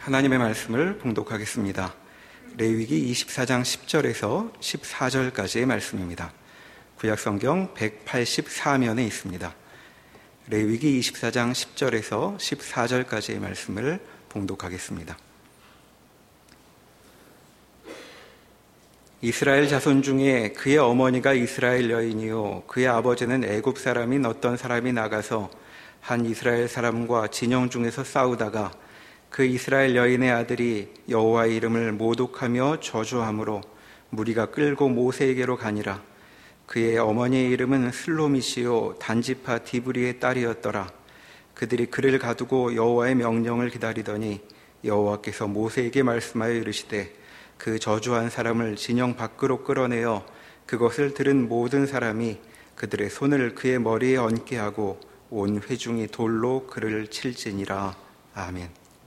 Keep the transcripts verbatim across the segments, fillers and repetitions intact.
하나님의 말씀을 봉독하겠습니다. 레위기 이십사 장 십 절에서 십사 절까지의 말씀입니다. 구약성경 백팔십사 면에 있습니다. 레위기 이십사 장 십 절에서 십사 절까지의 말씀을 봉독하겠습니다. 이스라엘 자손 중에 그의 어머니가 이스라엘 여인이요 그의 아버지는 애굽 사람인 어떤 사람이 나가서 한 이스라엘 사람과 진영 중에서 싸우다가 그 이스라엘 여인의 아들이 여호와의 이름을 모독하며 저주함으로 무리가 끌고 모세에게로 가니라. 그의 어머니의 이름은 슬로미시요 단지파 디브리의 딸이었더라. 그들이 그를 가두고 여호와의 명령을 기다리더니 여호와께서 모세에게 말씀하여 이르시되 그 저주한 사람을 진영 밖으로 끌어내어 그것을 들은 모든 사람이 그들의 손을 그의 머리에 얹게 하고 온 회중이 돌로 그를 칠지니라. 아멘.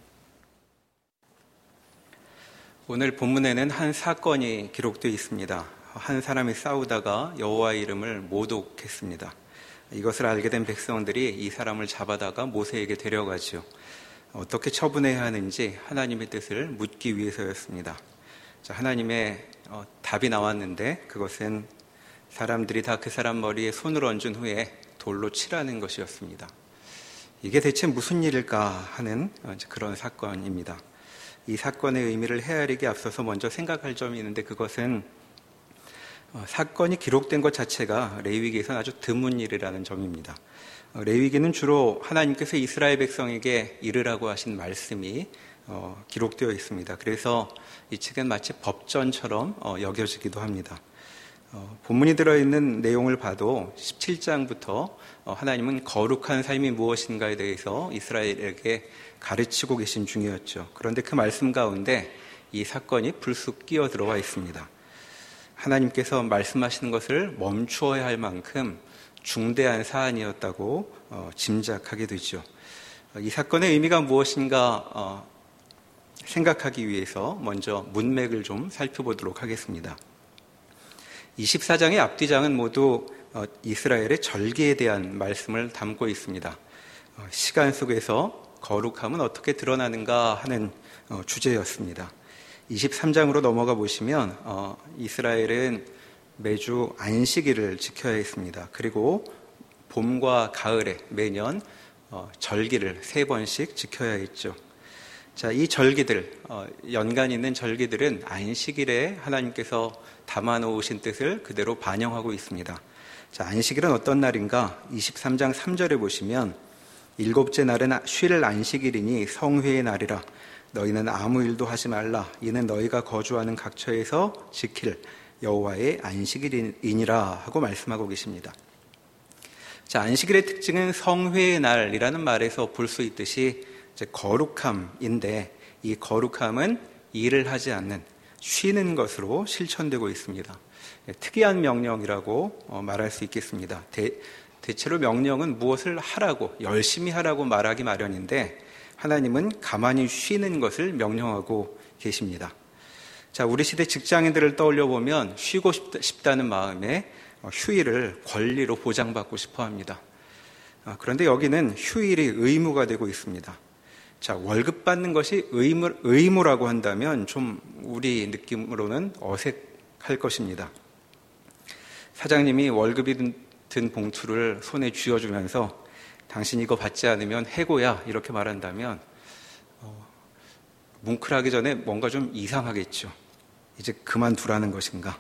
오늘 본문에는 한 사건이 기록되어 있습니다. 한 사람이 싸우다가 여호와의 이름을 모독했습니다. 이것을 알게 된 백성들이 이 사람을 잡아다가 모세에게 데려가죠. 어떻게 처분해야 하는지 하나님의 뜻을 묻기 위해서였습니다. 자, 하나님의 어, 답이 나왔는데 그것은 사람들이 다 그 사람 머리에 손을 얹은 후에 돌로 치라는 것이었습니다. 이게 대체 무슨 일일까 하는 어, 그런 사건입니다. 이 사건의 의미를 헤아리기 앞서서 먼저 생각할 점이 있는데 그것은 어, 사건이 기록된 것 자체가 레위기에서는 아주 드문 일이라는 점입니다. 어, 레위기는 주로 하나님께서 이스라엘 백성에게 이르라고 하신 말씀이 어, 기록되어 있습니다. 그래서 이 책은 마치 법전처럼 어, 여겨지기도 합니다. 어, 본문이 들어있는 내용을 봐도 십칠 장부터 어, 하나님은 거룩한 삶이 무엇인가에 대해서 이스라엘에게 가르치고 계신 중이었죠. 그런데 그 말씀 가운데 이 사건이 불쑥 끼어 들어와 있습니다. 하나님께서 말씀하시는 것을 멈추어야 할 만큼 중대한 사안이었다고 어, 짐작하게 되죠. 어, 이 사건의 의미가 무엇인가 어, 생각하기 위해서 먼저 문맥을 좀 살펴보도록 하겠습니다. 이십사 장의 앞뒤장은 모두 어, 이스라엘의 절기에 대한 말씀을 담고 있습니다. 어, 시간 속에서 거룩함은 어떻게 드러나는가 하는 어, 주제였습니다. 이십삼 장으로 넘어가 보시면 어, 이스라엘은 매주 안식일을 지켜야 했습니다. 그리고 봄과 가을에 매년 어, 절기를 세 번씩 지켜야 했죠. 자, 이 절기들, 어, 연간 있는 절기들은 안식일에 하나님께서 담아놓으신 뜻을 그대로 반영하고 있습니다. 자, 안식일은 어떤 날인가? 이십삼 장 삼 절에 보시면 일곱째 날은 쉴 안식일이니 성회의 날이라. 너희는 아무 일도 하지 말라. 이는 너희가 거주하는 각처에서 지킬 여호와의 안식일이니라 하고 말씀하고 계십니다. 자, 안식일의 특징은 성회의 날이라는 말에서 볼 수 있듯이 이제 거룩함인데 이 거룩함은 일을 하지 않는 쉬는 것으로 실천되고 있습니다. 특이한 명령이라고 말할 수 있겠습니다. 대, 대체로 명령은 무엇을 하라고, 열심히 하라고 말하기 마련인데 하나님은 가만히 쉬는 것을 명령하고 계십니다. 자, 우리 시대 직장인들을 떠올려 보면 쉬고 싶다는 마음에 휴일을 권리로 보장받고 싶어 합니다. 그런데 여기는 휴일이 의무가 되고 있습니다. 자, 월급 받는 것이 의무, 의무라고 한다면 좀 우리 느낌으로는 어색할 것입니다. 사장님이 월급이 든 봉투를 손에 쥐어주면서 당신 이거 받지 않으면 해고야 이렇게 말한다면 어, 뭉클하기 전에 뭔가 좀 이상하겠죠. 이제 그만두라는 것인가.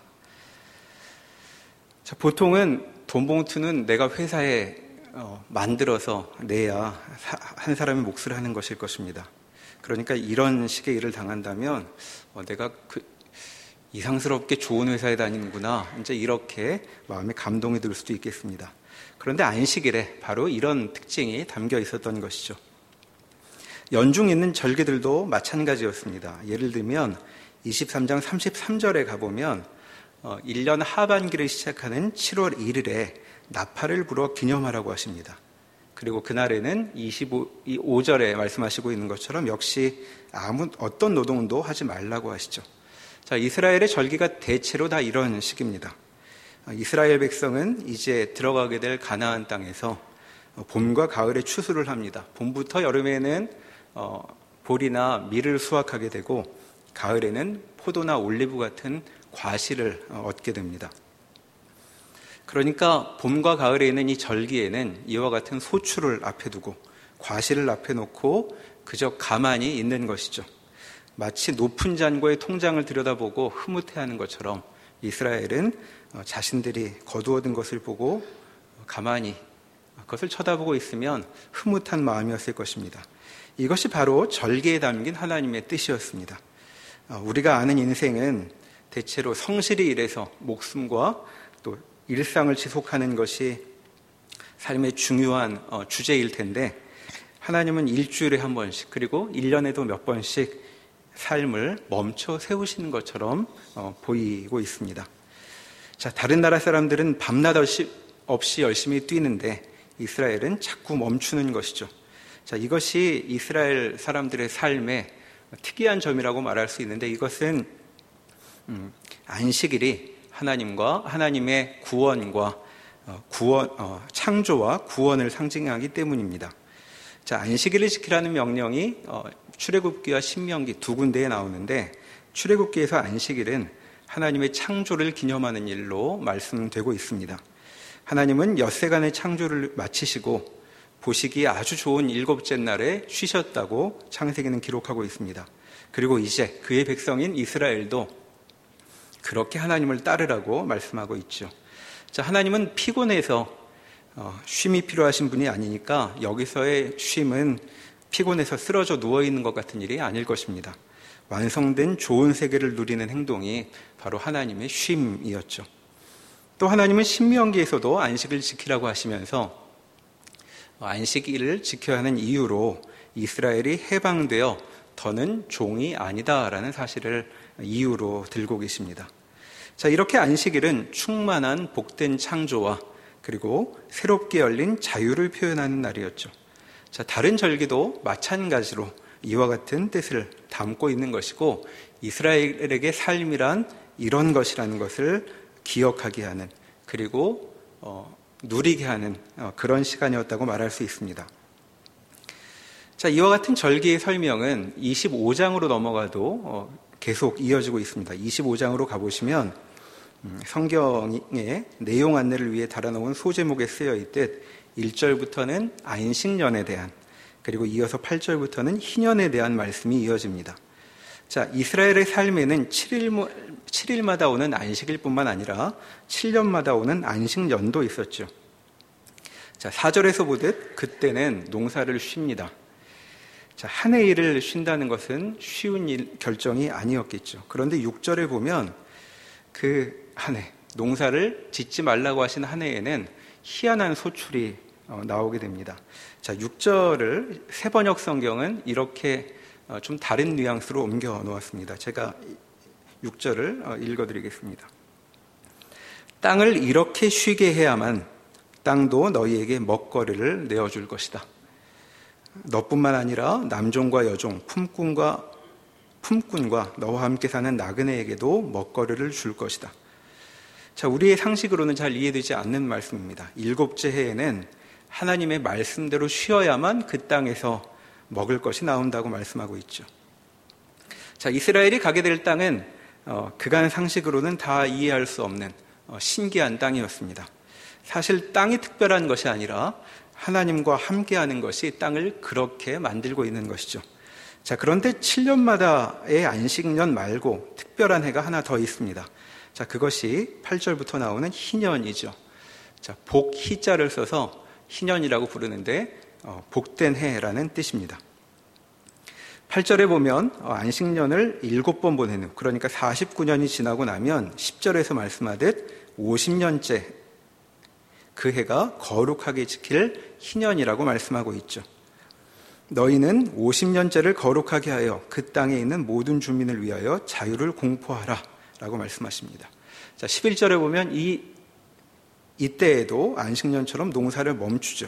자, 보통은 돈 봉투는 내가 회사에 어, 만들어서 내야 한 사람의 몫을 하는 것일 것입니다. 그러니까 이런 식의 일을 당한다면 어, 내가 그 이상스럽게 좋은 회사에 다니는구나 이제 이렇게 마음에 감동이 들 수도 있겠습니다. 그런데 안식일에 바로 이런 특징이 담겨 있었던 것이죠. 연중 있는 절기들도 마찬가지였습니다. 예를 들면 이십삼 장 삼십삼 절에 가보면 어, 일 년 하반기를 시작하는 칠월 일일에 나팔을 불어 기념하라고 하십니다. 그리고 그날에는 이십오 절에 말씀하시고 있는 것처럼 역시 아무 어떤 노동도 하지 말라고 하시죠. 자, 이스라엘의 절기가 대체로 다 이런 식입니다. 이스라엘 백성은 이제 들어가게 될 가나안 땅에서 봄과 가을에 추수를 합니다. 봄부터 여름에는 어, 보리나 밀을 수확하게 되고 가을에는 포도나 올리브 같은 과실을 얻게 됩니다. 그러니까 봄과 가을에 있는 이 절기에는 이와 같은 소출을 앞에 두고 과실을 앞에 놓고 그저 가만히 있는 것이죠. 마치 높은 잔고의 통장을 들여다보고 흐뭇해하는 것처럼 이스라엘은 자신들이 거두어든 것을 보고 가만히 그것을 쳐다보고 있으면 흐뭇한 마음이었을 것입니다. 이것이 바로 절기에 담긴 하나님의 뜻이었습니다. 우리가 아는 인생은 대체로 성실히 일해서 목숨과 또 일상을 지속하는 것이 삶의 중요한 주제일 텐데 하나님은 일주일에 한 번씩 그리고 일 년에도 몇 번씩 삶을 멈춰 세우시는 것처럼 보이고 있습니다. 자, 다른 나라 사람들은 밤낮 없이 열심히 뛰는데 이스라엘은 자꾸 멈추는 것이죠. 자, 이것이 이스라엘 사람들의 삶의 특이한 점이라고 말할 수 있는데 이것은 음, 안식일이 하나님과 하나님의 구원과 어, 구원, 어, 창조와 구원을 상징하기 때문입니다. 자, 안식일을 지키라는 명령이 어, 출애굽기와 신명기 두 군데에 나오는데 출애굽기에서 안식일은 하나님의 창조를 기념하는 일로 말씀되고 있습니다. 하나님은 엿새간의 창조를 마치시고 보시기에 아주 좋은 일곱째 날에 쉬셨다고 창세기는 기록하고 있습니다. 그리고 이제 그의 백성인 이스라엘도 그렇게 하나님을 따르라고 말씀하고 있죠. 자, 하나님은 피곤해서 어, 쉼이 필요하신 분이 아니니까 여기서의 쉼은 피곤해서 쓰러져 누워있는 것 같은 일이 아닐 것입니다. 완성된 좋은 세계를 누리는 행동이 바로 하나님의 쉼이었죠. 또 하나님은 신명기에서도 안식을 지키라고 하시면서 안식일을 지켜야 하는 이유로 이스라엘이 해방되어 더는 종이 아니다라는 사실을 이유로 들고 계십니다. 자, 이렇게 안식일은 충만한 복된 창조와 그리고 새롭게 열린 자유를 표현하는 날이었죠. 자, 다른 절기도 마찬가지로 이와 같은 뜻을 담고 있는 것이고 이스라엘에게 삶이란 이런 것이라는 것을 기억하게 하는 그리고 어, 누리게 하는 어, 그런 시간이었다고 말할 수 있습니다. 자, 이와 같은 절기의 설명은 이십오 장으로 넘어가도 어, 계속 이어지고 있습니다. 이십오 장으로 가보시면 음, 성경의 내용 안내를 위해 달아놓은 소제목에 쓰여 있듯 일 절부터는 안식년에 대한 그리고 이어서 팔 절부터는 희년에 대한 말씀이 이어집니다. 자, 이스라엘의 삶에는 칠 일마다 오는 안식일 뿐만 아니라 칠 년마다 오는 안식년도 있었죠. 자, 사 절에서 보듯 그때는 농사를 쉽니다. 자, 한 해 일을 쉰다는 것은 쉬운 일, 결정이 아니었겠죠. 그런데 육 절에 보면 그 한 해, 농사를 짓지 말라고 하신 한 해에는 희한한 소출이 나오게 됩니다. 자, 육 절을 새번역 성경은 이렇게 좀 다른 뉘앙스로 옮겨 놓았습니다. 제가 육 절을 읽어드리겠습니다. 땅을 이렇게 쉬게 해야만 땅도 너희에게 먹거리를 내어줄 것이다. 너뿐만 아니라 남종과 여종, 품꾼과 품꾼과 너와 함께 사는 나그네에게도 먹거리를 줄 것이다. 자, 우리의 상식으로는 잘 이해되지 않는 말씀입니다. 일곱째 해에는 하나님의 말씀대로 쉬어야만 그 땅에서 먹을 것이 나온다고 말씀하고 있죠. 자, 이스라엘이 가게 될 땅은 어, 그간 상식으로는 다 이해할 수 없는 어, 신기한 땅이었습니다. 사실 땅이 특별한 것이 아니라 하나님과 함께하는 것이 땅을 그렇게 만들고 있는 것이죠. 자, 그런데 칠 년마다의 안식년 말고 특별한 해가 하나 더 있습니다. 자, 그것이 팔 절부터 나오는 희년이죠. 자, 복 희자를 써서 희년이라고 부르는데 어, 복된 해라는 뜻입니다. 팔 절에 보면 어, 안식년을 일곱 번 보내는, 그러니까 사십구 년이 지나고 나면 십 절에서 말씀하듯 오십 년째 그 해가 거룩하게 지킬 희년이라고 말씀하고 있죠. 너희는 오십 년째를 거룩하게 하여 그 땅에 있는 모든 주민을 위하여 자유를 공포하라 라고 말씀하십니다. 자, 십일 절에 보면 이, 이때에도 안식년처럼 농사를 멈추죠.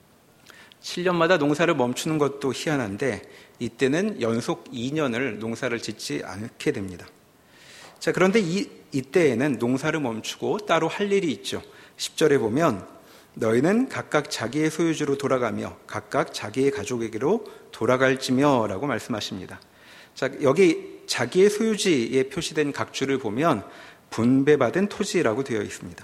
칠 년마다 농사를 멈추는 것도 희한한데 이때는 연속 이 년을 농사를 짓지 않게 됩니다. 자, 그런데 이, 이때에는 농사를 멈추고 따로 할 일이 있죠. 십 절에 보면 너희는 각각 자기의 소유주로 돌아가며 각각 자기의 가족에게로 돌아갈지며 라고 말씀하십니다. 자, 여기 자기의 소유지에 표시된 각주를 보면 분배받은 토지라고 되어 있습니다.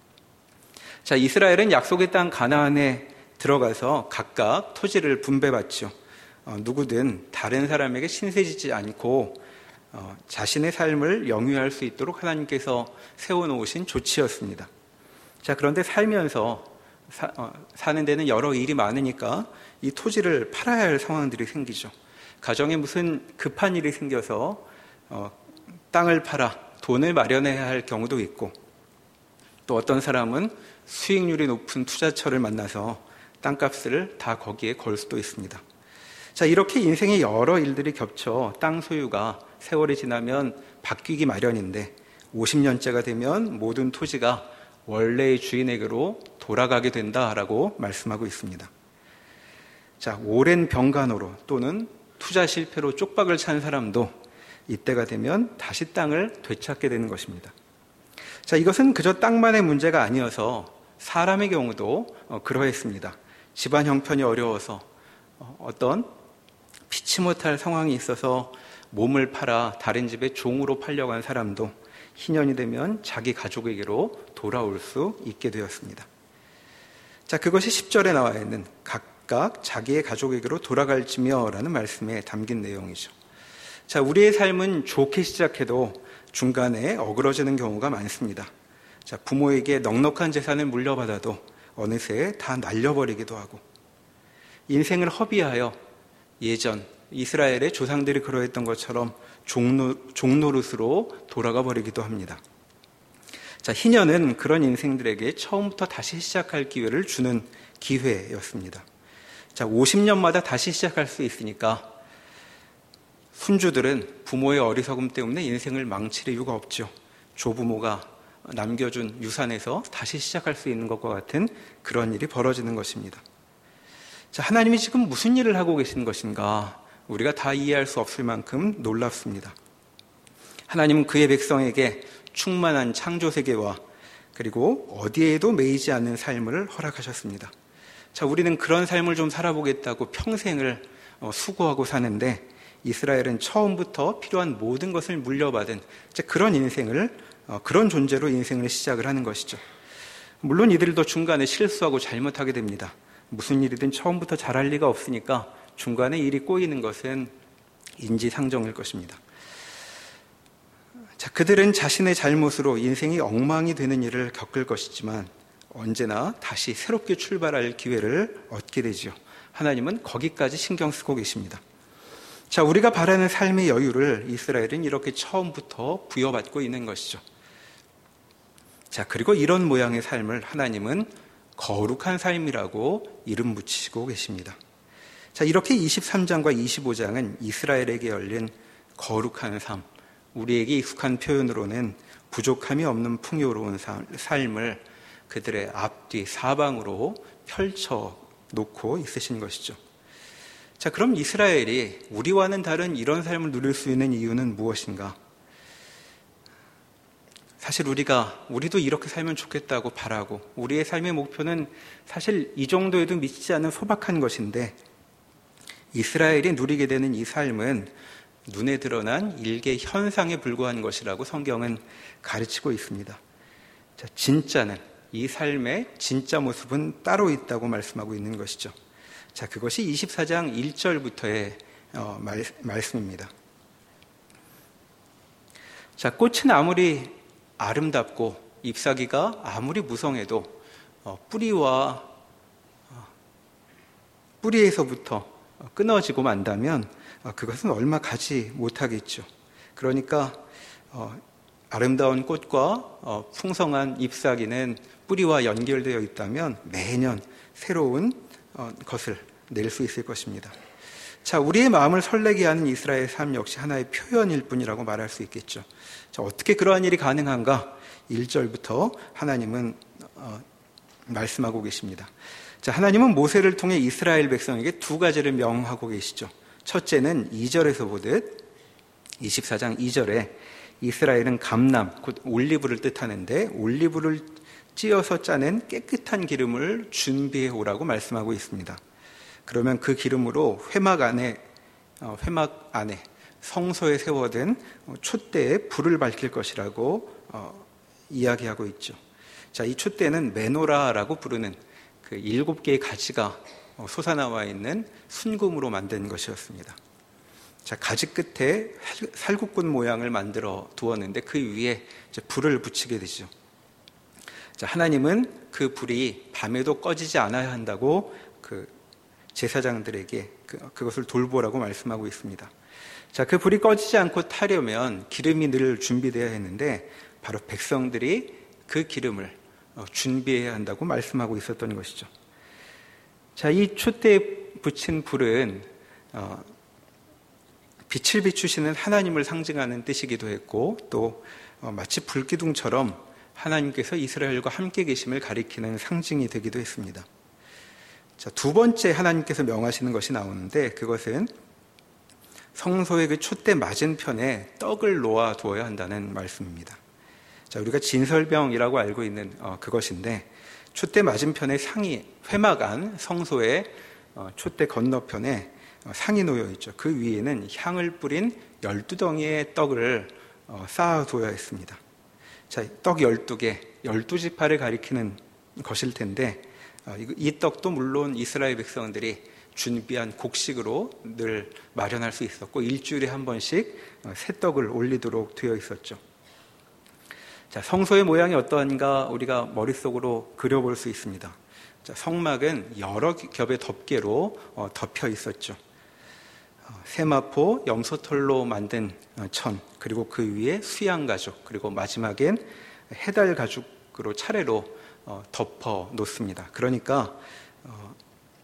자, 이스라엘은 약속의 땅 가나안에 들어가서 각각 토지를 분배받죠. 어, 누구든 다른 사람에게 신세지지 않고 어, 자신의 삶을 영위할 수 있도록 하나님께서 세워놓으신 조치였습니다. 자, 그런데 살면서 사, 어, 사는 데는 여러 일이 많으니까 이 토지를 팔아야 할 상황들이 생기죠. 가정에 무슨 급한 일이 생겨서 어, 땅을 팔아 돈을 마련해야 할 경우도 있고, 또 어떤 사람은 수익률이 높은 투자처를 만나서 땅값을 다 거기에 걸 수도 있습니다. 자, 이렇게 인생의 여러 일들이 겹쳐 땅 소유가 세월이 지나면 바뀌기 마련인데 오십 년째가 되면 모든 토지가 원래의 주인에게로 돌아가게 된다라고 말씀하고 있습니다. 자, 오랜 병간호로 또는 투자 실패로 쪽박을 찬 사람도 이때가 되면 다시 땅을 되찾게 되는 것입니다. 자, 이것은 그저 땅만의 문제가 아니어서 사람의 경우도 그러했습니다. 집안 형편이 어려워서 어떤 피치 못할 상황이 있어서 몸을 팔아 다른 집에 종으로 팔려간 사람도 희년이 되면 자기 가족에게로 돌아올 수 있게 되었습니다. 자, 그것이 십 절에 나와 있는 각각 자기의 가족에게로 돌아갈지며 라는 말씀에 담긴 내용이죠. 자, 우리의 삶은 좋게 시작해도 중간에 어그러지는 경우가 많습니다. 자, 부모에게 넉넉한 재산을 물려받아도 어느새 다 날려버리기도 하고, 인생을 허비하여 예전 이스라엘의 조상들이 그러했던 것처럼 종노, 종노릇으로 돌아가 버리기도 합니다. 자, 희년은 그런 인생들에게 처음부터 다시 시작할 기회를 주는 기회였습니다. 자, 오십 년마다 다시 시작할 수 있으니까 손주들은 부모의 어리석음 때문에 인생을 망칠 이유가 없죠. 조부모가 남겨준 유산에서 다시 시작할 수 있는 것과 같은 그런 일이 벌어지는 것입니다. 자, 하나님이 지금 무슨 일을 하고 계신 것인가? 우리가 다 이해할 수 없을 만큼 놀랍습니다. 하나님은 그의 백성에게 충만한 창조 세계와 그리고 어디에도 매이지 않는 삶을 허락하셨습니다. 자, 우리는 그런 삶을 좀 살아보겠다고 평생을 수고하고 사는데 이스라엘은 처음부터 필요한 모든 것을 물려받은 그런 인생을, 그런 존재로 인생을 시작을 하는 것이죠. 물론 이들도 중간에 실수하고 잘못하게 됩니다. 무슨 일이든 처음부터 잘할 리가 없으니까 중간에 일이 꼬이는 것은 인지상정일 것입니다. 자, 그들은 자신의 잘못으로 인생이 엉망이 되는 일을 겪을 것이지만 언제나 다시 새롭게 출발할 기회를 얻게 되죠. 하나님은 거기까지 신경 쓰고 계십니다. 자, 우리가 바라는 삶의 여유를 이스라엘은 이렇게 처음부터 부여받고 있는 것이죠. 자, 그리고 이런 모양의 삶을 하나님은 거룩한 삶이라고 이름 붙이시고 계십니다. 자, 이렇게 이십삼 장과 이십오 장은 이스라엘에게 열린 거룩한 삶, 우리에게 익숙한 표현으로는 부족함이 없는 풍요로운 삶을 그들의 앞뒤 사방으로 펼쳐 놓고 있으신 것이죠. 자, 그럼 이스라엘이 우리와는 다른 이런 삶을 누릴 수 있는 이유는 무엇인가? 사실 우리가, 우리도 이렇게 살면 좋겠다고 바라고, 우리의 삶의 목표는 사실 이 정도에도 미치지 않는 소박한 것인데, 이스라엘이 누리게 되는 이 삶은 눈에 드러난 일개 현상에 불과한 것이라고 성경은 가르치고 있습니다. 자, 진짜는, 이 삶의 진짜 모습은 따로 있다고 말씀하고 있는 것이죠. 자, 그것이 이십사 장 일 절부터의 어, 말, 말씀입니다. 자, 꽃은 아무리 아름답고 잎사귀가 아무리 무성해도 어, 뿌리와 어, 뿌리에서부터 끊어지고 만다면 어, 그것은 얼마 가지 못하겠죠. 그러니까 어, 아름다운 꽃과 어, 풍성한 잎사귀는 뿌리와 연결되어 있다면 매년 새로운 어, 것을 낼 수 있을 것입니다. 자, 우리의 마음을 설레게 하는 이스라엘의 삶 역시 하나의 표현일 뿐이라고 말할 수 있겠죠. 자, 어떻게 그러한 일이 가능한가? 일 절부터 하나님은 어, 말씀하고 계십니다. 자, 하나님은 모세를 통해 이스라엘 백성에게 두 가지를 명하고 계시죠. 첫째는 이 절에서 보듯 이십사 장 이 절에 이스라엘은 감람, 곧 올리브를 뜻하는데 올리브를 찧어서 짜낸 깨끗한 기름을 준비해 오라고 말씀하고 있습니다. 그러면 그 기름으로 회막 안에 회막 안에 성소에 세워둔 촛대에 불을 밝힐 것이라고 어, 이야기하고 있죠. 자, 이 촛대는 메노라라고 부르는 그 일곱 개의 가지가 솟아나와 있는 순금으로 만든 것이었습니다. 자, 가지 끝에 살구꾼 모양을 만들어 두었는데 그 위에 이제 불을 붙이게 되죠. 자, 하나님은 그 불이 밤에도 꺼지지 않아야 한다고 그 제사장들에게 그, 그것을 돌보라고 말씀하고 있습니다. 자, 그 불이 꺼지지 않고 타려면 기름이 늘 준비되어야 했는데 바로 백성들이 그 기름을 준비해야 한다고 말씀하고 있었던 것이죠. 자, 이 촛대에 붙인 불은 어, 빛을 비추시는 하나님을 상징하는 뜻이기도 했고 또 어, 마치 불기둥처럼 하나님께서 이스라엘과 함께 계심을 가리키는 상징이 되기도 했습니다. 자, 두 번째 하나님께서 명하시는 것이 나오는데 그것은 성소의 그 촛대 맞은편에 떡을 놓아 두어야 한다는 말씀입니다. 자, 우리가 진설병이라고 알고 있는 어, 그것인데 촛대 맞은편에 상이 회막 안 성소의 어, 촛대 건너편에 어, 상이 놓여 있죠. 그 위에는 향을 뿌린 열두 덩이의 떡을 어, 쌓아두어야 했습니다. 자, 떡 열두 개, 열두 지파를 가리키는 것일 텐데 어, 이, 이 떡도 물론 이스라엘 백성들이 준비한 곡식으로 늘 마련할 수 있었고 일주일에 한 번씩 어, 새 떡을 올리도록 되어 있었죠. 자, 성소의 모양이 어떠한가 우리가 머릿속으로 그려볼 수 있습니다. 자, 성막은 여러 겹의 덮개로 어, 덮여 있었죠. 어, 세마포, 염소털로 만든 어, 천, 그리고 그 위에 수양 가죽, 그리고 마지막엔 해달 가죽으로 차례로 어, 덮어 놓습니다. 그러니까 어,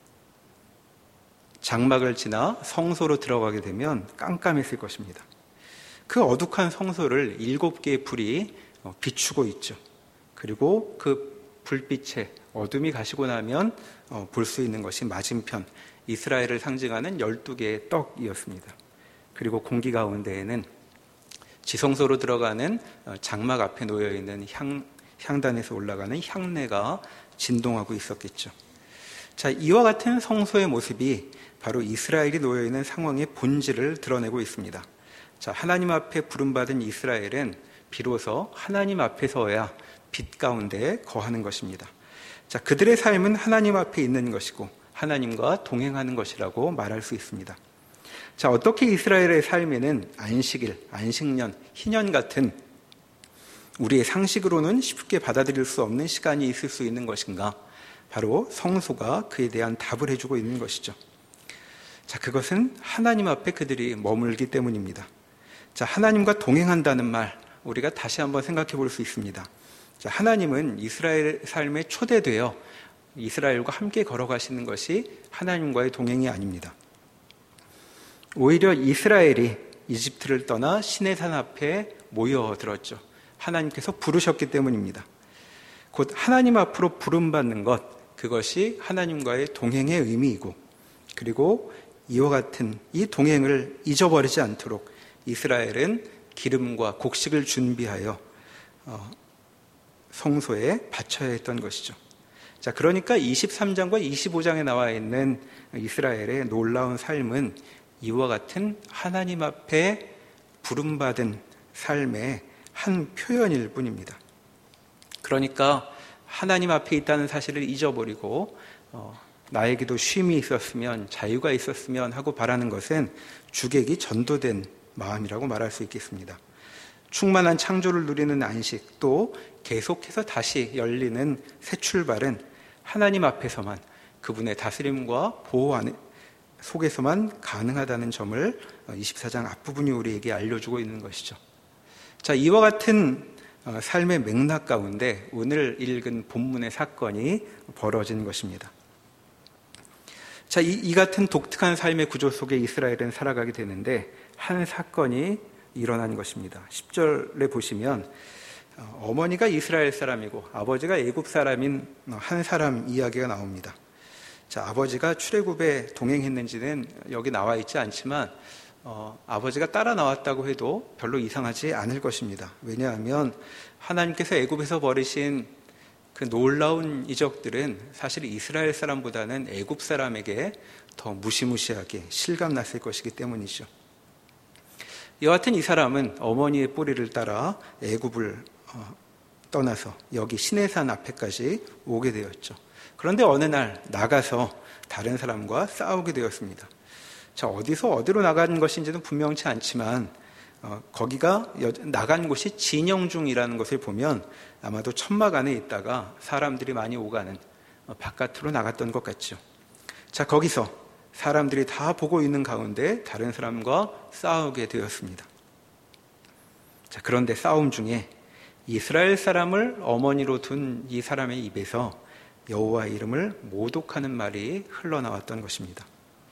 장막을 지나 성소로 들어가게 되면 깜깜했을 것입니다. 그 어둑한 성소를 일곱 개의 불이 비추고 있죠. 그리고 그 불빛에 어둠이 가시고 나면 볼 수 있는 것이 맞은편 이스라엘을 상징하는 열두 개의 떡이었습니다. 그리고 공기 가운데에는 지성소로 들어가는 장막 앞에 놓여있는 향, 향단에서 올라가는 향내가 진동하고 있었겠죠. 자, 이와 같은 성소의 모습이 바로 이스라엘이 놓여있는 상황의 본질을 드러내고 있습니다. 자, 하나님 앞에 부름받은 이스라엘은 비로소 하나님 앞에서야 빛 가운데 거하는 것입니다. 자, 그들의 삶은 하나님 앞에 있는 것이고 하나님과 동행하는 것이라고 말할 수 있습니다. 자, 어떻게 이스라엘의 삶에는 안식일, 안식년, 희년 같은 우리의 상식으로는 쉽게 받아들일 수 없는 시간이 있을 수 있는 것인가? 바로 성소가 그에 대한 답을 해주고 있는 것이죠. 자, 그것은 하나님 앞에 그들이 머물기 때문입니다. 자, 하나님과 동행한다는 말 우리가 다시 한번 생각해 볼 수 있습니다. 자, 하나님은 이스라엘 삶에 초대되어 이스라엘과 함께 걸어가시는 것이 하나님과의 동행이 아닙니다. 오히려 이스라엘이 이집트를 떠나 시내산 앞에 모여들었죠. 하나님께서 부르셨기 때문입니다. 곧 하나님 앞으로 부름받는 것, 그것이 하나님과의 동행의 의미이고 그리고 이와 같은 이 동행을 잊어버리지 않도록 이스라엘은 기름과 곡식을 준비하여 어, 성소에 바쳐야 했던 것이죠. 자, 그러니까 이십삼 장과 이십오 장에 나와 있는 이스라엘의 놀라운 삶은 이와 같은 하나님 앞에 부름받은 삶의 한 표현일 뿐입니다. 그러니까 하나님 앞에 있다는 사실을 잊어버리고 어, 나에게도 쉼이 있었으면 자유가 있었으면 하고 바라는 것은 주객이 전도된 마음이라고 말할 수 있겠습니다. 충만한 창조를 누리는 안식, 또 계속해서 다시 열리는 새 출발은 하나님 앞에서만 그분의 다스림과 보호 안에 속에서만 가능하다는 점을 이십사 장 앞부분이 우리에게 알려주고 있는 것이죠. 자, 이와 같은 삶의 맥락 가운데 오늘 읽은 본문의 사건이 벌어진 것입니다. 자, 이, 이 같은 독특한 삶의 구조 속에 이스라엘은 살아가게 되는데 한 사건이 일어난 것입니다. 십 절에 보시면 어머니가 이스라엘 사람이고 아버지가 애굽 사람인 한 사람 이야기가 나옵니다. 자, 아버지가 출애굽에 동행했는지는 여기 나와 있지 않지만 어, 아버지가 따라 나왔다고 해도 별로 이상하지 않을 것입니다. 왜냐하면 하나님께서 애굽에서 버리신 그 놀라운 이적들은 사실 이스라엘 사람보다는 애굽 사람에게 더 무시무시하게 실감났을 것이기 때문이죠. 여하튼 이 사람은 어머니의 뿌리를 따라 애굽을 떠나서 여기 시내산 앞에까지 오게 되었죠. 그런데 어느 날 나가서 다른 사람과 싸우게 되었습니다. 자, 어디서 어디로 나간 것인지는 분명치 않지만 어, 거기가 여, 나간 곳이 진영중이라는 것을 보면 아마도 천막 안에 있다가 사람들이 많이 오가는 어, 바깥으로 나갔던 것 같죠. 자, 거기서 사람들이 다 보고 있는 가운데 다른 사람과 싸우게 되었습니다. 자, 그런데 싸움 중에 이스라엘 사람을 어머니로 둔 이 사람의 입에서 여호와 이름을 모독하는 말이 흘러나왔던 것입니다.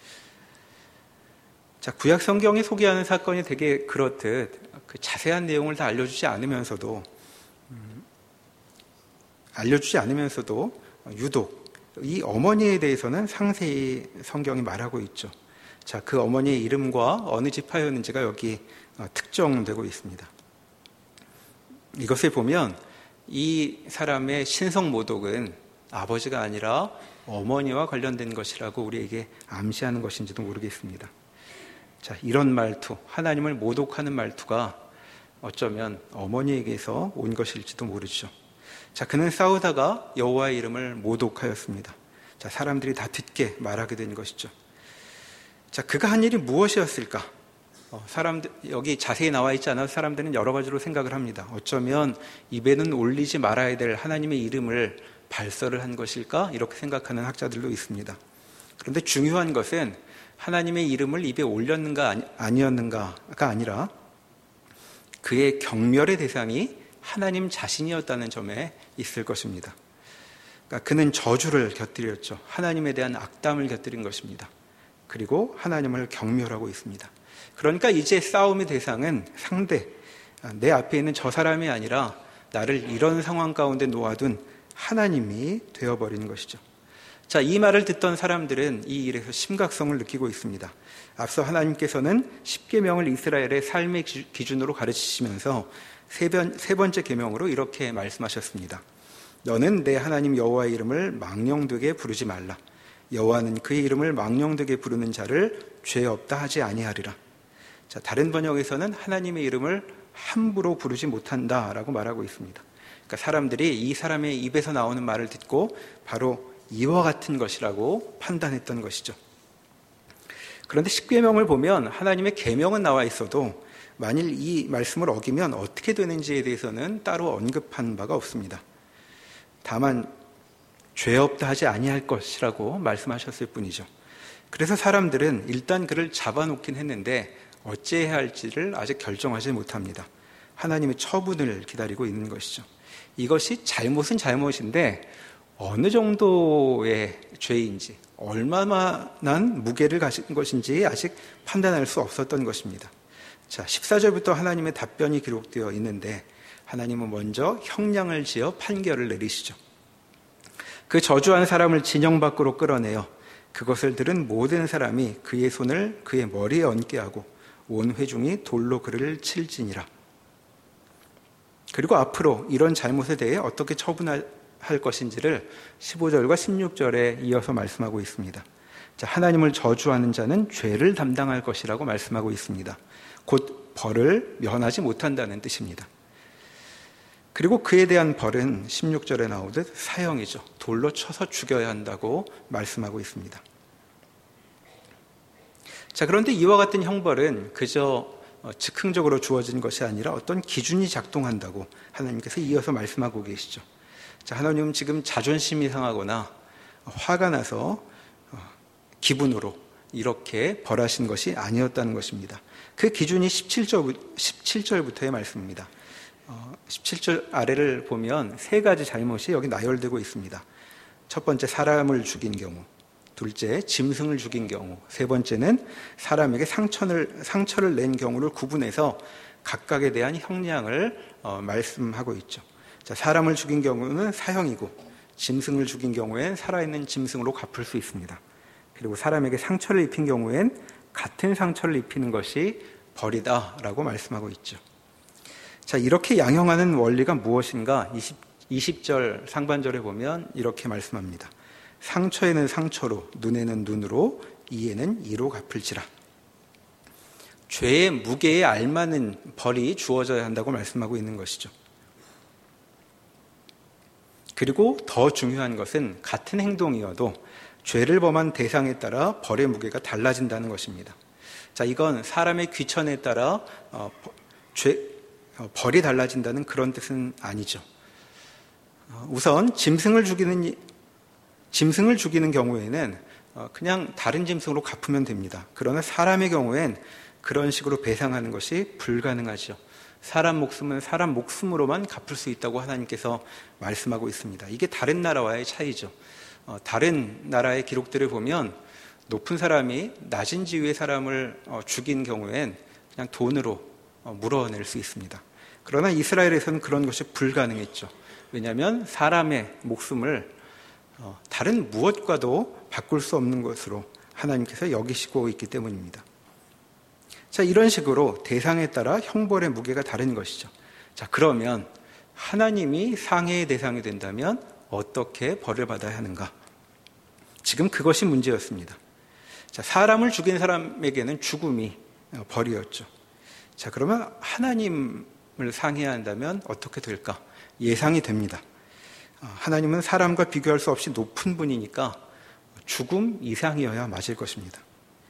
자, 구약 성경이 소개하는 사건이 되게 그렇듯 그 자세한 내용을 다 알려주지 않으면서도 음, 알려주지 않으면서도 유독 이 어머니에 대해서는 상세히 성경이 말하고 있죠. 자, 그 어머니의 이름과 어느 지파였는지가 여기 특정되고 있습니다. 이것을 보면 이 사람의 신성 모독은 아버지가 아니라 어머니와 관련된 것이라고 우리에게 암시하는 것인지도 모르겠습니다. 자, 이런 말투, 하나님을 모독하는 말투가 어쩌면 어머니에게서 온 것일지도 모르죠. 자, 그는 싸우다가 여호와의 이름을 모독하였습니다. 자, 사람들이 다 듣게 말하게 된 것이죠. 자, 그가 한 일이 무엇이었을까? 어, 사람들, 여기 자세히 나와 있지 않아서 사람들은 여러 가지로 생각을 합니다. 어쩌면 입에는 올리지 말아야 될 하나님의 이름을 발설을 한 것일까? 이렇게 생각하는 학자들도 있습니다. 그런데 중요한 것은 하나님의 이름을 입에 올렸는가 아니었는가가 아니라 그의 경멸의 대상이 하나님 자신이었다는 점에 있을 것입니다. 그러니까 그는 저주를 곁들였죠. 하나님에 대한 악담을 곁들인 것입니다. 그리고 하나님을 경멸하고 있습니다. 그러니까 이제 싸움의 대상은 상대, 내 앞에 있는 저 사람이 아니라 나를 이런 상황 가운데 놓아둔 하나님이 되어버리는 것이죠. 자, 이 말을 듣던 사람들은 이 일에서 심각성을 느끼고 있습니다. 앞서 하나님께서는 십계명을 이스라엘의 삶의 기준으로 가르치시면서 세, 번, 세 번째 계명으로 이렇게 말씀하셨습니다. 너는 내 하나님 여호와의 이름을 망령되게 부르지 말라. 여호와는 그의 이름을 망령되게 부르는 자를 죄 없다 하지 아니하리라. 자, 다른 번역에서는 하나님의 이름을 함부로 부르지 못한다라고 말하고 있습니다. 그러니까 사람들이 이 사람의 입에서 나오는 말을 듣고 바로 이와 같은 것이라고 판단했던 것이죠. 그런데 십계명을 보면 하나님의 계명은 나와 있어도 만일 이 말씀을 어기면 어떻게 되는지에 대해서는 따로 언급한 바가 없습니다. 다만 죄 없다 하지 아니할 것이라고 말씀하셨을 뿐이죠. 그래서 사람들은 일단 그를 잡아놓긴 했는데 어찌해야 할지를 아직 결정하지 못합니다. 하나님의 처분을 기다리고 있는 것이죠. 이것이 잘못은 잘못인데 어느 정도의 죄인지, 얼마만한 무게를 가진 것인지 아직 판단할 수 없었던 것입니다. 자, 십사 절부터 하나님의 답변이 기록되어 있는데 하나님은 먼저 형량을 지어 판결을 내리시죠. 그 저주한 사람을 진영 밖으로 끌어내어 그것을 들은 모든 사람이 그의 손을 그의 머리에 얹게 하고 온 회중이 돌로 그를 칠지니라. 그리고 앞으로 이런 잘못에 대해 어떻게 처분할 것인지를 십오 절과 십육 절에 이어서 말씀하고 있습니다. 자, 하나님을 저주하는 자는 죄를 담당할 것이라고 말씀하고 있습니다. 곧 벌을 면하지 못한다는 뜻입니다. 그리고 그에 대한 벌은 십육 절에 나오듯 사형이죠. 돌로 쳐서 죽여야 한다고 말씀하고 있습니다. 자, 그런데 이와 같은 형벌은 그저 즉흥적으로 주어진 것이 아니라 어떤 기준이 작동한다고 하나님께서 이어서 말씀하고 계시죠. 자, 하나님은 지금 자존심이 상하거나 화가 나서 기분으로 이렇게 벌하신 것이 아니었다는 것입니다. 그 기준이 십칠 절, 십칠 절부터의 말씀입니다. 십칠 절 아래를 보면 세 가지 잘못이 여기 나열되고 있습니다. 첫 번째, 사람을 죽인 경우. 둘째, 짐승을 죽인 경우. 세 번째는 사람에게 상처를, 상처를 낸 경우를 구분해서 각각에 대한 형량을 어, 말씀하고 있죠. 자, 사람을 죽인 경우는 사형이고, 짐승을 죽인 경우엔 살아있는 짐승으로 갚을 수 있습니다. 그리고 사람에게 상처를 입힌 경우엔 같은 상처를 입히는 것이 벌이다라고 말씀하고 있죠. 자, 이렇게 양형하는 원리가 무엇인가? 이십 절 상반절에 보면 이렇게 말씀합니다. 상처에는 상처로, 눈에는 눈으로, 이에는 이로 갚을지라. 죄의 무게에 알맞는 벌이 주어져야 한다고 말씀하고 있는 것이죠. 그리고 더 중요한 것은 같은 행동이어도 죄를 범한 대상에 따라 벌의 무게가 달라진다는 것입니다. 자, 이건 사람의 귀천에 따라 어, 죄, 어, 벌이 달라진다는 그런 뜻은 아니죠. 어, 우선 짐승을 죽이는 짐승을 죽이는 경우에는 어, 그냥 다른 짐승으로 갚으면 됩니다. 그러나 사람의 경우엔 그런 식으로 배상하는 것이 불가능하죠. 사람 목숨은 사람 목숨으로만 갚을 수 있다고 하나님께서 말씀하고 있습니다. 이게 다른 나라와의 차이죠. 어, 다른 나라의 기록들을 보면 높은 사람이 낮은 지위의 사람을 어, 죽인 경우엔 그냥 돈으로 어, 물어낼 수 있습니다. 그러나 이스라엘에서는 그런 것이 불가능했죠. 왜냐하면 사람의 목숨을 어, 다른 무엇과도 바꿀 수 없는 것으로 하나님께서 여기시고 있기 때문입니다. 자, 이런 식으로 대상에 따라 형벌의 무게가 다른 것이죠. 자, 그러면 하나님이 상해의 대상이 된다면 어떻게 벌을 받아야 하는가? 지금 그것이 문제였습니다. 자, 사람을 죽인 사람에게는 죽음이 벌이었죠. 자, 그러면 하나님을 상해야 한다면 어떻게 될까? 예상이 됩니다. 하나님은 사람과 비교할 수 없이 높은 분이니까 죽음 이상이어야 맞을 것입니다.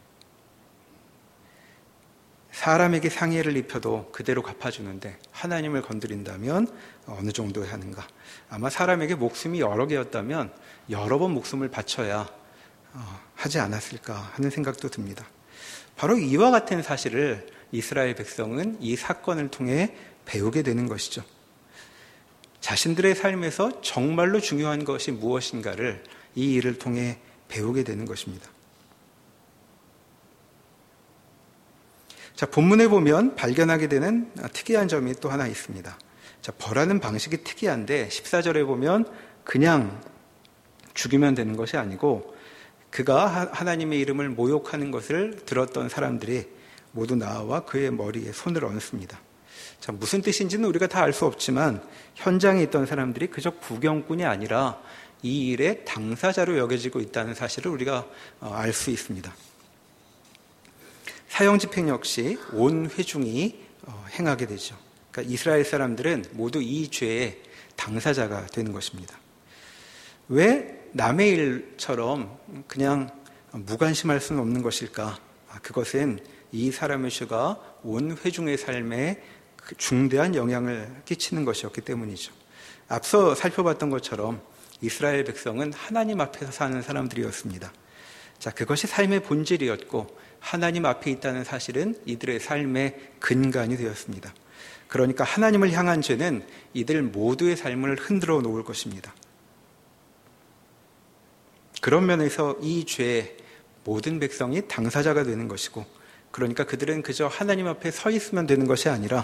사람에게 상해를 입혀도 그대로 갚아주는데 하나님을 건드린다면 어느 정도 하는가? 아마 사람에게 목숨이 여러 개였다면 여러 번 목숨을 바쳐야 하지 않았을까 하는 생각도 듭니다. 바로 이와 같은 사실을 이스라엘 백성은 이 사건을 통해 배우게 되는 것이죠. 자신들의 삶에서 정말로 중요한 것이 무엇인가를 이 일을 통해 배우게 되는 것입니다. 자, 본문에 보면 발견하게 되는 특이한 점이 또 하나 있습니다. 자, 벌하는 방식이 특이한데 십사 절에 보면 그냥 죽이면 되는 것이 아니고 그가 하나님의 이름을 모욕하는 것을 들었던 사람들이 모두 나와 그의 머리에 손을 얹습니다. 자, 무슨 뜻인지는 우리가 다 알 수 없지만 현장에 있던 사람들이 그저 구경꾼이 아니라 이 일의 당사자로 여겨지고 있다는 사실을 우리가 알 수 있습니다. 사형집행 역시 온 회중이 행하게 되죠. 그러니까 이스라엘 사람들은 모두 이 죄의 당사자가 되는 것입니다. 왜 남의 일처럼 그냥 무관심할 수는 없는 것일까? 그것은 이 사람의 죄가 온 회중의 삶에 중대한 영향을 끼치는 것이었기 때문이죠. 앞서 살펴봤던 것처럼 이스라엘 백성은 하나님 앞에서 사는 사람들이었습니다. 자, 그것이 삶의 본질이었고 하나님 앞에 있다는 사실은 이들의 삶의 근간이 되었습니다. 그러니까 하나님을 향한 죄는 이들 모두의 삶을 흔들어 놓을 것입니다. 그런 면에서 이 죄의 모든 백성이 당사자가 되는 것이고, 그러니까 그들은 그저 하나님 앞에 서 있으면 되는 것이 아니라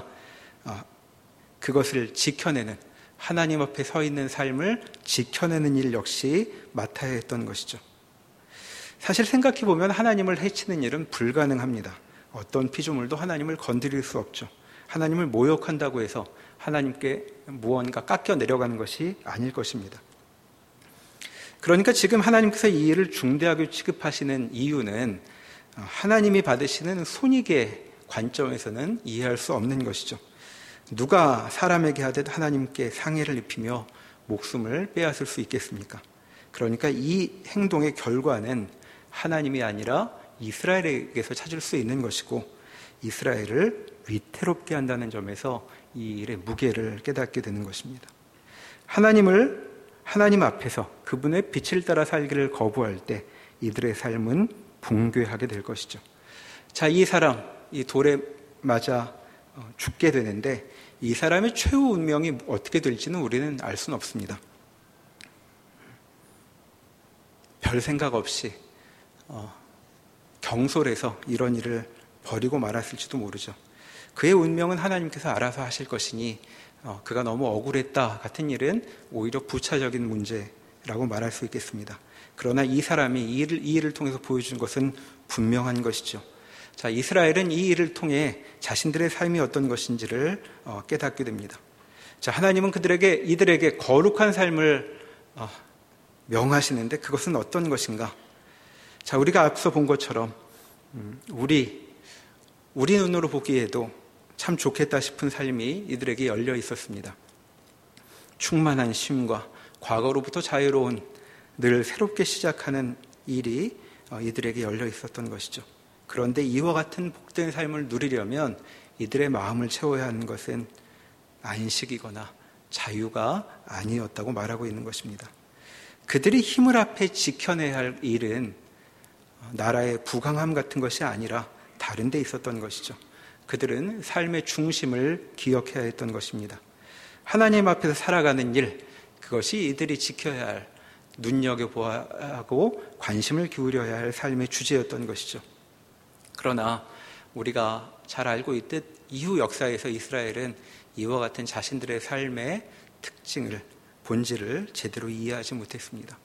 그것을 지켜내는, 하나님 앞에 서 있는 삶을 지켜내는 일 역시 맡아야 했던 것이죠. 사실 생각해보면 하나님을 해치는 일은 불가능합니다. 어떤 피조물도 하나님을 건드릴 수 없죠. 하나님을 모욕한다고 해서 하나님께 무언가 깎여 내려가는 것이 아닐 것입니다. 그러니까 지금 하나님께서 이 일을 중대하게 취급하시는 이유는 하나님이 받으시는 손익의 관점에서는 이해할 수 없는 것이죠. 누가 사람에게 하듯 하나님께 상해를 입히며 목숨을 빼앗을 수 있겠습니까? 그러니까 이 행동의 결과는 하나님이 아니라 이스라엘에게서 찾을 수 있는 것이고, 이스라엘을 위태롭게 한다는 점에서 이 일의 무게를 깨닫게 되는 것입니다. 하나님을 하나님 앞에서 그분의 빛을 따라 살기를 거부할 때 이들의 삶은 붕괴하게 될 것이죠. 자, 이 사람, 이 돌에 맞아 죽게 되는데 이 사람의 최후 운명이 어떻게 될지는 우리는 알 수는 없습니다. 별 생각 없이 어, 경솔해서 이런 일을 벌이고 말았을지도 모르죠. 그의 운명은 하나님께서 알아서 하실 것이니 어, 그가 너무 억울했다 같은 일은 오히려 부차적인 문제라고 말할 수 있겠습니다. 그러나 이 사람이 이 일을, 이 일을 통해서 보여준 것은 분명한 것이죠. 자, 이스라엘은 이 일을 통해 자신들의 삶이 어떤 것인지를 어, 깨닫게 됩니다. 자, 하나님은 그들에게, 이들에게 거룩한 삶을 어, 명하시는데 그것은 어떤 것인가? 자, 우리가 앞서 본 것처럼 음, 우리 우리 눈으로 보기에도 참 좋겠다 싶은 삶이 이들에게 열려 있었습니다. 충만한 쉼과 과거로부터 자유로운 늘 새롭게 시작하는 일이 이들에게 열려 있었던 것이죠. 그런데 이와 같은 복된 삶을 누리려면 이들의 마음을 채워야 하는 것은 안식이거나 자유가 아니었다고 말하고 있는 것입니다. 그들이 힘을 합해 지켜내야 할 일은 나라의 부강함 같은 것이 아니라 다른 데 있었던 것이죠. 그들은 삶의 중심을 기억해야 했던 것입니다. 하나님 앞에서 살아가는 일, 그것이 이들이 지켜야 할, 눈여겨보아야 하고 관심을 기울여야 할 삶의 주제였던 것이죠. 그러나 우리가 잘 알고 있듯 이후 역사에서 이스라엘은 이와 같은 자신들의 삶의 특징을, 본질을 제대로 이해하지 못했습니다.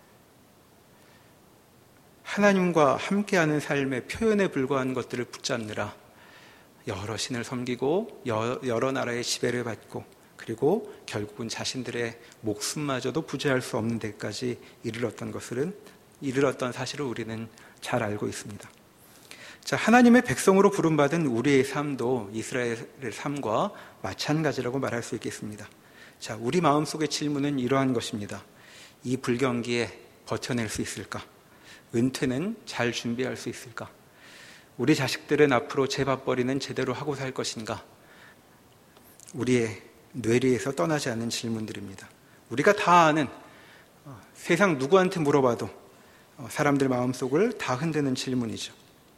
하나님과 함께하는 삶의 표현에 불과한 것들을 붙잡느라 여러 신을 섬기고 여러 나라의 지배를 받고 그리고 결국은 자신들의 목숨마저도 부재할 수 없는 데까지 이르렀던 것은 이르렀던 사실을 우리는 잘 알고 있습니다. 자, 하나님의 백성으로 부름받은 우리의 삶도 이스라엘의 삶과 마찬가지라고 말할 수 있겠습니다. 자, 우리 마음속의 질문은 이러한 것입니다. 이 불경기에 버텨낼 수 있을까? 은퇴는 잘 준비할 수 있을까? 우리 자식들은 앞으로 제 밥벌이는 제대로 하고 살 것인가? 우리의 뇌리에서 떠나지 않는 질문들입니다. 우리가 다 아는, 어, 세상 누구한테 물어봐도 어, 사람들 마음속을 다 흔드는 질문이죠.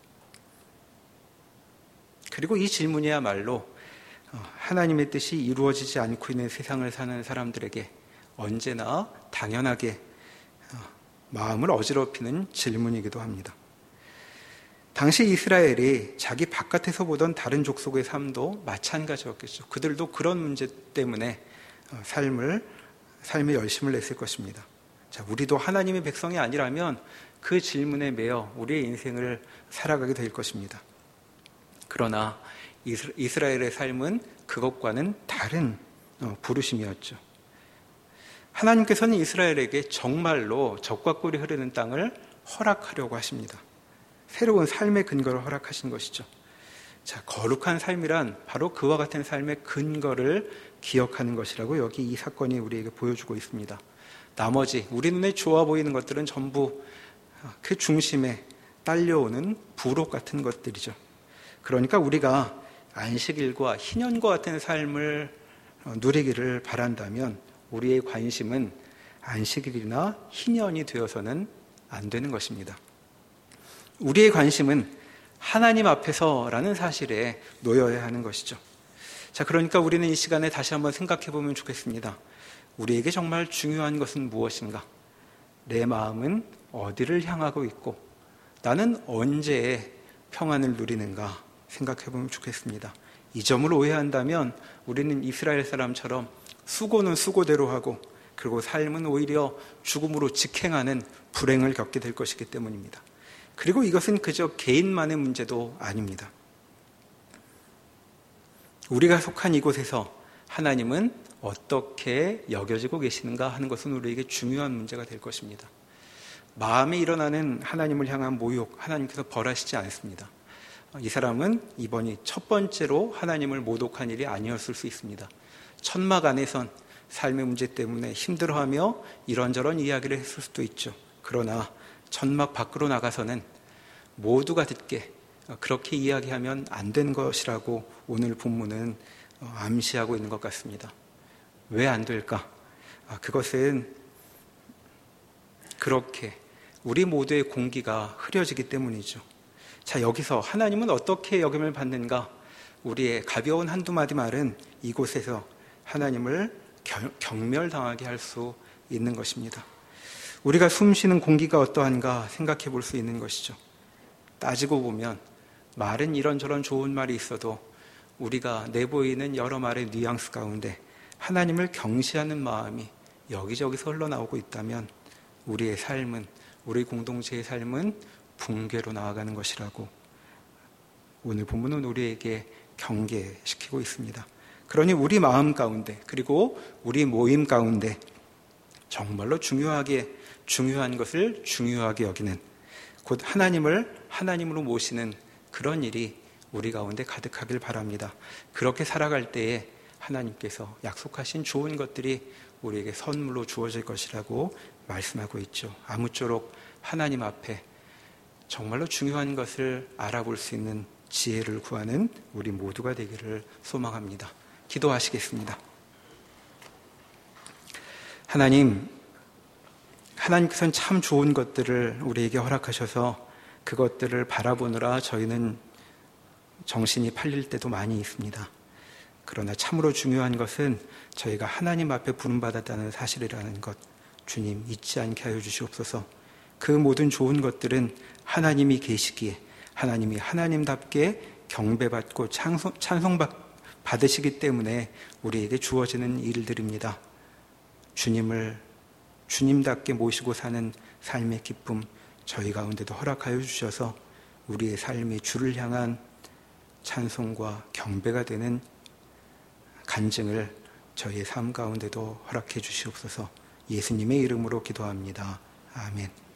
그리고 이 질문이야말로 어, 하나님의 뜻이 이루어지지 않고 있는 세상을 사는 사람들에게 언제나 당연하게 어, 마음을 어지럽히는 질문이기도 합니다. 당시 이스라엘이 자기 바깥에서 보던 다른 족속의 삶도 마찬가지였겠죠. 그들도 그런 문제 때문에 삶을, 삶에 열심을 냈을 것입니다. 자, 우리도 하나님의 백성이 아니라면 그 질문에 매여 우리의 인생을 살아가게 될 것입니다. 그러나 이스라엘의 삶은 그것과는 다른 부르심이었죠. 하나님께서는 이스라엘에게 정말로 적과 꿀이 흐르는 땅을 허락하려고 하십니다. 새로운 삶의 근거를 허락하신 것이죠. 자, 거룩한 삶이란 바로 그와 같은 삶의 근거를 기억하는 것이라고 여기 이 사건이 우리에게 보여주고 있습니다. 나머지 우리 눈에 좋아 보이는 것들은 전부 그 중심에 딸려오는 부록 같은 것들이죠. 그러니까 우리가 안식일과 희년과 같은 삶을 누리기를 바란다면 우리의 관심은 안식일이나 희년이 되어서는 안 되는 것입니다. 우리의 관심은 하나님 앞에서라는 사실에 놓여야 하는 것이죠. 자, 그러니까 우리는 이 시간에 다시 한번 생각해 보면 좋겠습니다. 우리에게 정말 중요한 것은 무엇인가? 내 마음은 어디를 향하고 있고 나는 언제 평안을 누리는가 생각해 보면 좋겠습니다. 이 점을 오해한다면 우리는 이스라엘 사람처럼 수고는 수고대로 하고 그리고 삶은 오히려 죽음으로 직행하는 불행을 겪게 될 것이기 때문입니다. 그리고 이것은 그저 개인만의 문제도 아닙니다. 우리가 속한 이곳에서 하나님은 어떻게 여겨지고 계시는가 하는 것은 우리에게 중요한 문제가 될 것입니다. 마음에 일어나는 하나님을 향한 모욕, 하나님께서 벌하시지 않습니다. 이 사람은 이번이 첫 번째로 하나님을 모독한 일이 아니었을 수 있습니다. 천막 안에선 삶의 문제 때문에 힘들어하며 이런저런 이야기를 했을 수도 있죠. 그러나 천막 밖으로 나가서는 모두가 듣게 그렇게 이야기하면 안 되는 것이라고 오늘 본문은 암시하고 있는 것 같습니다. 왜 안 될까? 그것은 그렇게 우리 모두의 공기가 흐려지기 때문이죠. 자, 여기서 하나님은 어떻게 여김을 받는가? 우리의 가벼운 한두 마디 말은 이곳에서 하나님을 경멸당하게 할 수 있는 것입니다. 우리가 숨쉬는 공기가 어떠한가 생각해 볼 수 있는 것이죠. 따지고 보면 말은 이런저런 좋은 말이 있어도 우리가 내보이는 여러 말의 뉘앙스 가운데 하나님을 경시하는 마음이 여기저기서 흘러나오고 있다면 우리의 삶은, 우리 공동체의 삶은 붕괴로 나아가는 것이라고 오늘 본문은 우리에게 경계시키고 있습니다. 그러니 우리 마음 가운데 그리고 우리 모임 가운데 정말로 중요하게 중요한 것을 중요하게 여기는 곧 하나님을 하나님으로 모시는 그런 일이 우리 가운데 가득하길 바랍니다. 그렇게 살아갈 때에 하나님께서 약속하신 좋은 것들이 우리에게 선물로 주어질 것이라고 말씀하고 있죠. 아무쪼록 하나님 앞에 정말로 중요한 것을 알아볼 수 있는 지혜를 구하는 우리 모두가 되기를 소망합니다. 기도하시겠습니다. 하나님, 하나님께서는 참 좋은 것들을 우리에게 허락하셔서 그것들을 바라보느라 저희는 정신이 팔릴 때도 많이 있습니다. 그러나 참으로 중요한 것은 저희가 하나님 앞에 부름받았다는 사실이라는 것, 주님 잊지 않게 하여 주시옵소서. 그 모든 좋은 것들은 하나님이 계시기에 하나님이 하나님답게 경배받고 찬송받으시기 때문에 우리에게 주어지는 일들입니다. 주님을 주님답게 모시고 사는 삶의 기쁨 저희 가운데도 허락하여 주셔서 우리의 삶이 주를 향한 찬송과 경배가 되는 간증을 저희의 삶 가운데도 허락해 주시옵소서. 예수님의 이름으로 기도합니다. 아멘.